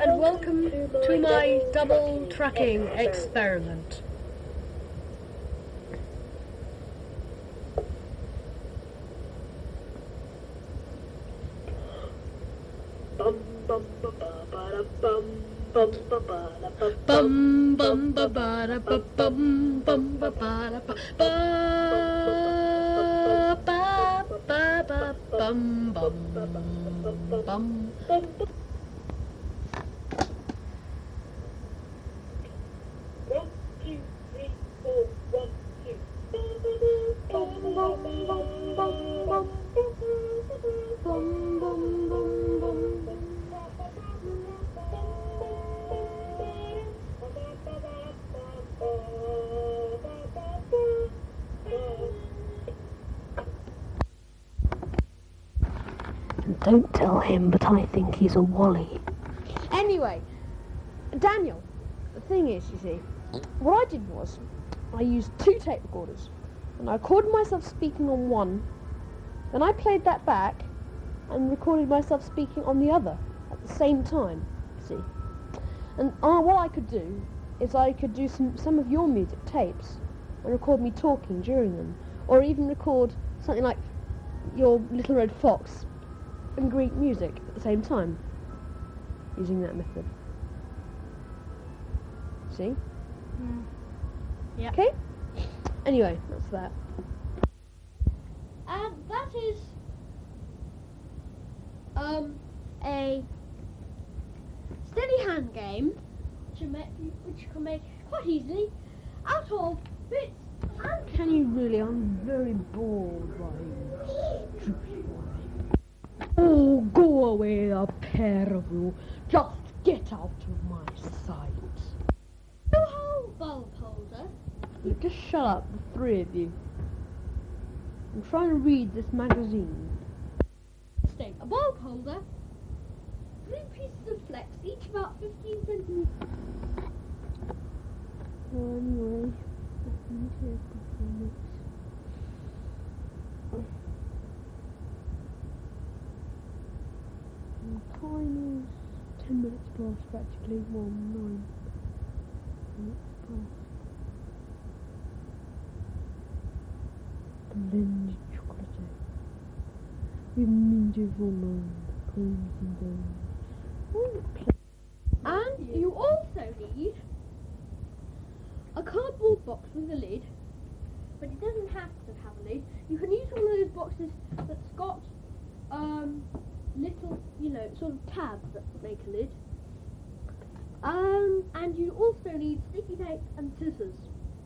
and welcome to my double tracking experiment. Bum bum ba ba ba da bum bum ba ba da ba Bum bum ba ba da ba bum bum ba ba da ba ba ba ba ba bum bum bum. One, two, three, four, 1, 2. Bum bum bum bum bum bum bum bum bum. Don't tell him, but I think he's a Wally. Anyway, Daniel, the thing is, you see, what I did was, I used 2 tape recorders, and I recorded myself speaking on one, then I played that back, and recorded myself speaking on the other, at the same time, see. And what I could do, is I could do some of your music tapes, and record me talking during them, or even record something like your Little Red Fox, and Greek music at the same time, using that method. See? Yeah. Okay? Anyway, that's that. And that is a steady hand game which you can make quite easily out of bits and Can you really? I'm very bored by you, stupid boy. Oh, go away, a pair of you. Just get out of my sight. two-hole bulb holder. You just shut up, the 3 of you. I'm trying to read this magazine. Stick, a bulb holder, 3 pieces of flex, each about 15 centimeters. Well, anyway, I need to perform it. The time is 10 minutes past, practically. Well, 9 minutes past. Blended chocolate with ninja roll creams and donuts. And you also need a cardboard box with a lid, but it doesn't have to have a lid. You can use one of those boxes that's got little, sort of tabs that make a lid. And you also need sticky tape and scissors.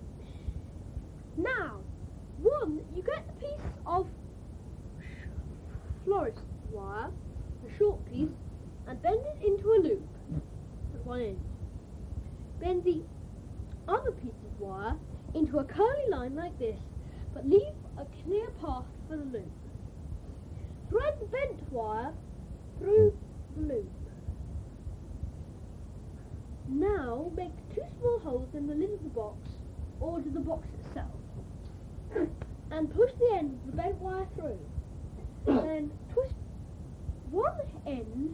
Now, you get a piece of florist wire, a short piece, and bend it into a loop at one end. Bend the other piece of wire into a curly line like this, but leave a clear path for the loop. Thread the bent wire through the loop. Now make 2 small holes in the lid of the box, or to the box itself, and push the end of the bent wire through. Then twist one end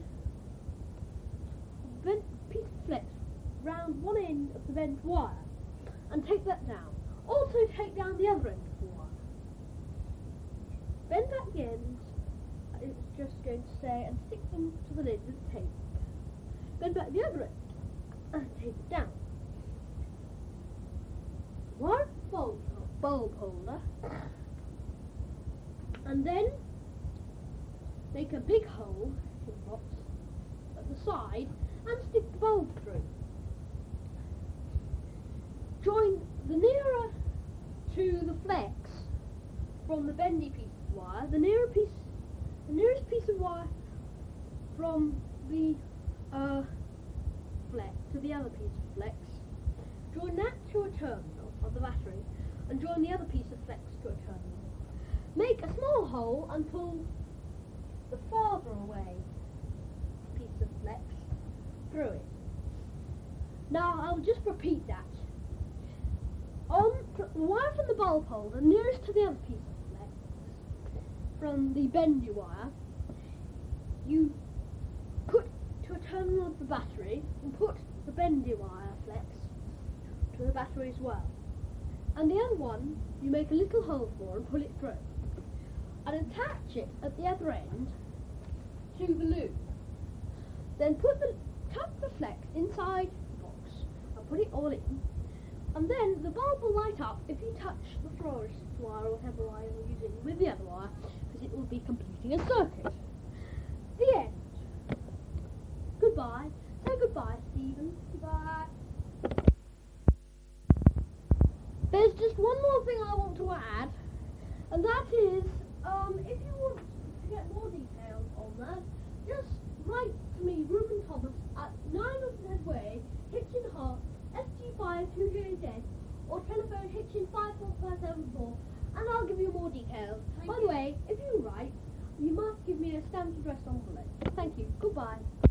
of the bent piece of flex round one end of the bent wire, and take that down. Also take down the other end of the wire. Bend back the ends, it's just going to say, and stick them to the lid with tape. Bend back the other end, and tape it down. One bulb holder, and then make a big hole in the box at the side and stick the bulb through. Join the nearer to the flex from the bendy piece of wire, the nearest piece of wire from the flex to the other piece of flex. Join that to a terminal of the battery, and join the other piece of flex to a terminal. Make a small hole and pull the farther away piece of flex through it. Now I'll just repeat that. On the wire from the bulb holder nearest to the other piece of flex, from the bendy wire, you put to a terminal of the battery and put the bendy wire flex to the battery as well. And the other one, you make a little hole for and pull it through. And attach it at the other end to the loop. Then tuck the flex inside the box and put it all in. And then the bulb will light up if you touch the fluorescent wire or whatever wire you're using with the other wire, because it will be completing a circuit. The end. Goodbye. Say goodbye, Stephen. Goodbye. There's just one more thing I want to add, and that is, if you want to get more details on that, just write to me, Reuben Thomas, at 9 Head Way, Hitchin Hart, SG5 2JZ, or telephone Hitchin 54574, and I'll give you more details. By the way, if you write, you must give me a stamped address envelope. Thank you. Goodbye.